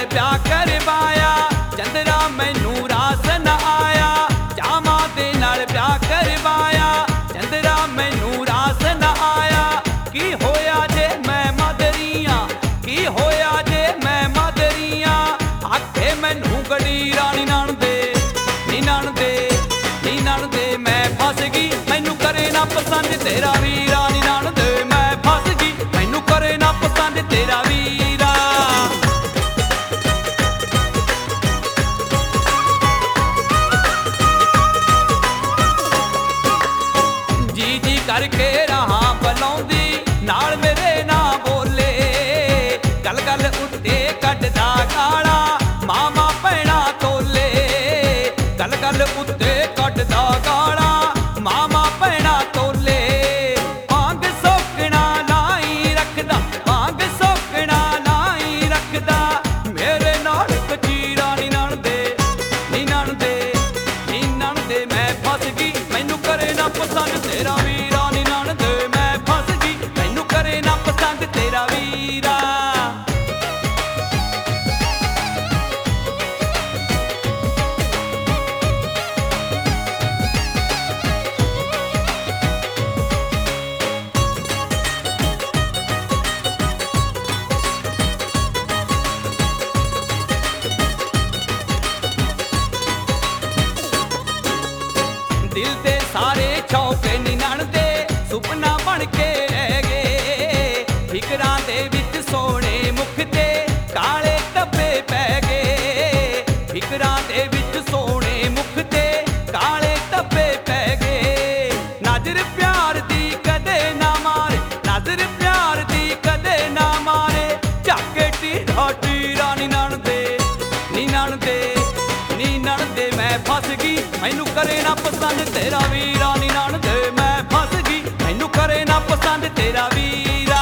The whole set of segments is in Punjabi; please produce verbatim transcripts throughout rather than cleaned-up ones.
ਵਿਆਹ ਕਰਵਾਇਆ, ਚੰਦਰਾ ਮੈਨੂੰ ਰਾਸ ਨਾ ਆਇਆ। ਚਾਵਾਂ ਦੇ ਨਾਲ ਵਿਆਹ ਕਰਵਾਇਆ, ਚੰਦਰਾ ਮੈਨੂੰ ਰਾਸ ਨਾ ਆਇਆ। ਕੀ ਹੋਇਆ ਜੇ ਮੈਂ ਮਾਦਰੀਆਂ, ਕੀ ਹੋਇਆ ਜੇ ਮੈਂ ਮਾਦਰੀਆਂ। ਆਖੇ ਮੈਨੂੰ ਗੜੀ ਰਾਣੀ ਨਣਦੇ, ਨੀ ਨਣਦੇ, ਨੀ ਨਣਦੇ ਮੈਂ ਫਸ ਗਈ, ਮੈਨੂੰ ਕਰੇ ਨਾ ਪਸੰਦ ਤੇਰਾ ਵੀਰਾ। ਨੀ ਨਣਦੇ ਮੈਂ ਫਸ ਗਈ, ਮੈਨੂੰ ਕਰੇ ਨਾ ਪਸੰਦ ਤੇਰਾ ਵੀਰਾ। ਜੀ ਜੀ ਕਰਕੇ ਰਾਹਾਂ ਬੁਲਾਉਂਦੀ, ਨਾਲ ਮੇਰੇ ਨਾ ਬੋਲੇ। ਗੱਲ ਗੱਲ ਉੱਤੇ ਕੱਢਦਾ ਗਾਲਾਂ, ਮਾਮਾ ਭੈਣਾ ਤੋਲੇ। ਗੱਲ ਗੱਲ ਉੱਤੇ ਕੱਢਦਾ ਗਾਲਾਂ, ਮਾਮਾ ਭੈਣਾ ਤੋਲੇ। ਭਾਂਗ ਸੋਕਣਾ ਲਾਈ ਰੱਖਦਾ, ਭਾਂਗ ਸੋਕਣਾ ਲਾਈ ਰੱਖਦਾ। ਮੇਰੇ ਨਾਲ ਕਚੀਰਾ ਨੀ ਨਣਦੇ, ਨੀ ਨਣਦੇ, ਨੀ ਨਣਦੇ ਮੈਂ ਫਸ ਗਈ, ਮੈਨੂੰ ਕਰੇ ਨਾ ਪਸੰਦ ਤੇਰਾ ਵੀਰਾ। ਨੀ ਨਣਦੇ ਮੈਂ ਫਸ ਗਈ, ਮੈਨੂੰ ਕਰੇ ਨਾ ਪਸੰਦ ਤੇਰਾ ਵੀਰਾ। ਦਿਲ ਦੇ ਸਾਰੇ ਸ਼ੌਕ ਨੀ ਨਣਦੇ, ਸੁਪਨਾ ਬਣ ਕੇ ਰਹਿ ਗਏ। ਫਿਕਰਾਂ ਦੇ ਵਿੱਚ ਸੋਹਣੇ ਮੁਖ ਤੇ ਕਾਲੇ ਧੱਬੇ ਪੈ ਗਏ। ਫਿਕਰਾਂ ਦੇ ਵਿੱਚ ਸੋਹਣੇ ਮੁਖ ਤੇ ਕਾਲੇ ਧੱਬੇ ਪੈ ਗਏ। ਨਜ਼ਰ ਪਿਆਰ ਦੀ ਕਦੇ ਨਾ ਮਾਰੇ, ਨਜ਼ਰ ਪਿਆਰ ਦੀ ਕਦੇ ਨਾ ਮਾਰੇ। ਝਾਕੇ ਟੀਰਾ ਟੀਰਾ ਨੀ ਨਣਦੇ, ਨੀ ਨਣਦੇ, ਨੀ ਨਣਦੇ ਮੈਂ ਫਸ ਗਈ, ਮੈਨੂੰ ਕਰੇ ਨਾ ਪਸੰਦ ਤੇਰਾ ਵੀਰਾ। ਨੀ ਨਣਦੇ ਮੈਂ ਫਸ ਗਈ, ਮੈਨੂੰ ਕਰੇ ਨਾ ਪਸੰਦ ਤੇਰਾ ਵੀਰਾ।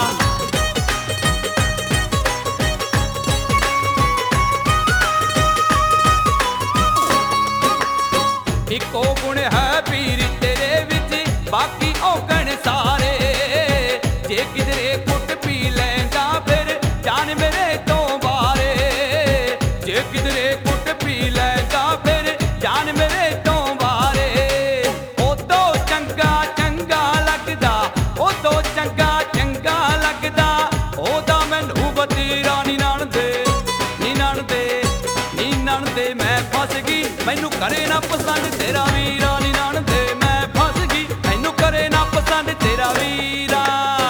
ਇੱਕੋ ਗੁਣ ਹੈ ਪੀਰ ਤੇਰੇ ਵਿੱਚ, ਬਾਕੀ ਔਗਣ ਸਾਰੇ। ਜੇ ਕਿਧਰੇ ਕੁੱਟ ਪੀ ਲੈਂਦਾ ਫਿਰ ਜਾਨ ਮੇਰੇ ਤੋਂ ਬਾਰੇ। ਜੇ ਕਿਧਰੇ ਕੁੱਟ ਪੀ ਲੈਂਦਾ ਫਿਰ ਜਾਨ ਮੇਰੇ ਤੋਂ ਬਾਰੇ। ਉਦੋਂ ਚੰਗਾ ਚੰਗਾ ਲੱਗਦਾ, ਉਦੋਂ ਚੰਗਾ ਚੰਗਾ ਲੱਗਦਾ। ਉਹਦਾ ਮੈਨੂੰ ਵਤੀਰਾ ਨੀ ਨਣਦੇ, ਨੀ ਨਣਦੇ, ਨੀ ਨਣਦੇ ਮੈਂ ਫਸ ਗਈ, ਮੈਨੂੰ ਕਰੇ ਨਾ ਪਸੰਦ ਤੇਰਾ ਵੀਰਾ। ਨੀ ਨਣਦੇ ਮੈਂ ਫਸ ਗਈ, ਮੈਨੂੰ ਕਰੇ ਨਾ ਪਸੰਦ ਤੇਰਾ ਵੀਰਾ।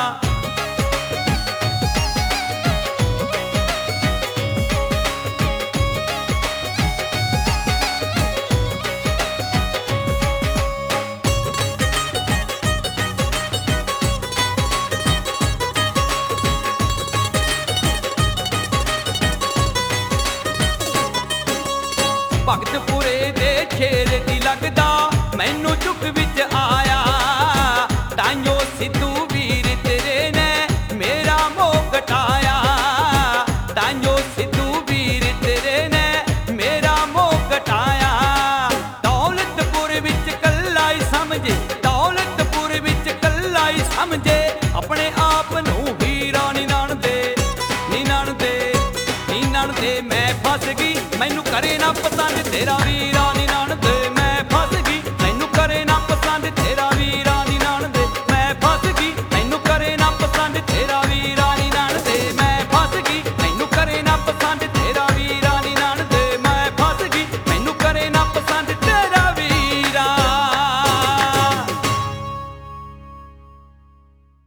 ਭਗਤਪੁਰੇ ਦੇ ਸ਼ੇਰ ਦੀ ਲੱਗਦਾ, ਮੈਨੂੰ ਚੁੱਕ ਵਿੱਚ ਆਇਆ। ਤਾਈਓ ਸਿੱਧੂ ਵੀਰ ਤੇਰੇ ਨੇ ਮੇਰਾ ਮੋਹ ਘਟਾਇਆ। ਤਾਈਓ ਸਿੱਧੂ ਵੀਰ ਤੇਰੇ ਨੇ ਮੇਰਾ ਮੋਹ ਘਟਾਇਆ। ਦੌਲਤਪੁਰ ਵਿੱਚ ਕੱਲਾ ਹੀ ਸਮਝੇ, ਦੌਲਤਪੁਰ ਵਿੱਚ ਕੱਲਾ ਹੀ ਸਮਝੇ। ਆਪਣੇ ਆਪ ਨੂੰ ਹੀਰਾ ਨੀ ਨਣਦੇ, ਨੀ ਨਣਦੇ, ਨੀ ਨਣਦੇ ਮੈਂ ਫਸ ਗਈ, ਮੈਨੂੰ ਕਰੇ ਨਾ ਪਸੰਦ ਤੇਰਾ ਵੀਰਾ।